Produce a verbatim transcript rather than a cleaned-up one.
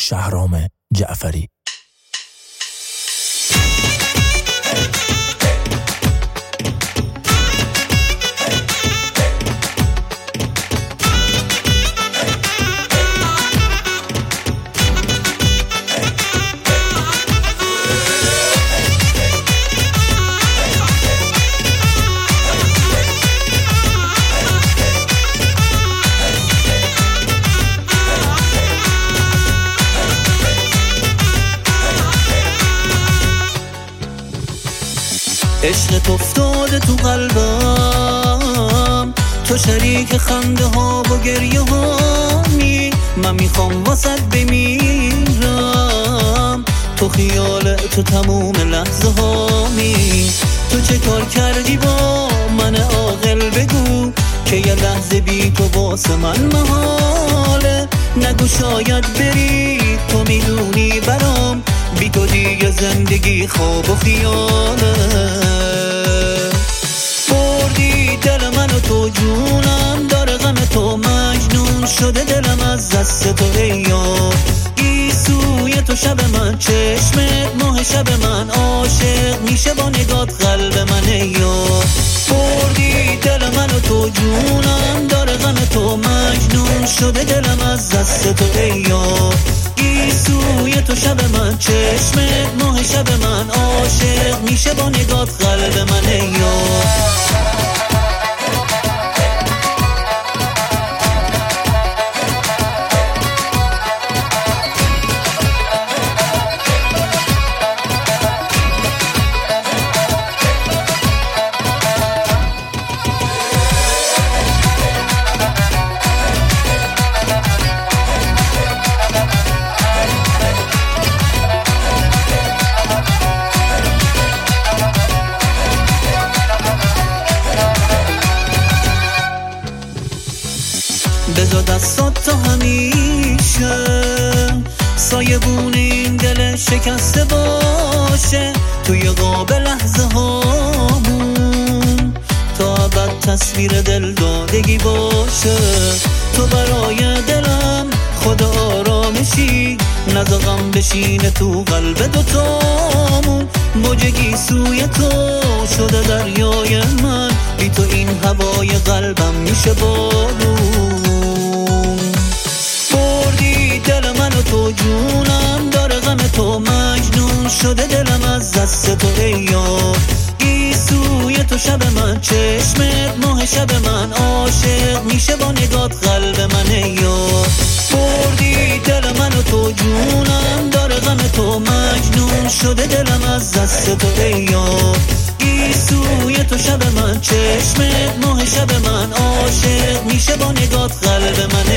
شهرام جعفری. عشقت افتاده تو قلبم، تو شریک خنده ها و گریه هامی، من میخوام واسط بمیرم، تو خیال تو تموم لحظه هامی. تو چه کار کردی با من عاقل بگو، که یه لحظه بی تو واسه من محاله. نگو شاید بری، تو میدونی برام بی تو دیگه زندگی خواب و خیاله. بردی دل منو تو، جونم داره غم تو، مجنون شده دلم از دست تو ای یار. گیسوی تو شب من، چشمت ماه شب من، عاشق میشه با نگات قلب من ای یار. بردی دل منو تو، جونم داره غم تو، مجنون شده دلم از دست تو ای یار. گیسوی تو شب من، چشمت ماه شب من، عاشق میشه با نگات قلب من ای یار. بذار دستات تا همیشه سایه بون این دل شکسته باشه، توی قاب لحظه هامون تا ابد تصویر دل دادگی باشه. تو برای دلم خدا آرامشی، نذار غم بشینه تو قلب دوتامون. موجگی سوی تو شده دریای من، بی تو این هوای قلبم میشه بارون. بردی دل منو تو، جونم داره غم تو، مجنون شده دلم از دست تو ای یار. گیسوی تو شب من، چشمت ماه شب من، عاشق میشه با نگات قلب من ای یار. بردی دل منو تو، جونم داره غم تو، مجنون شده دلم از دست تو ای یار. گیسوی تو شب من، چشمت ماه شب من، عاشق میشه با نگات قلب من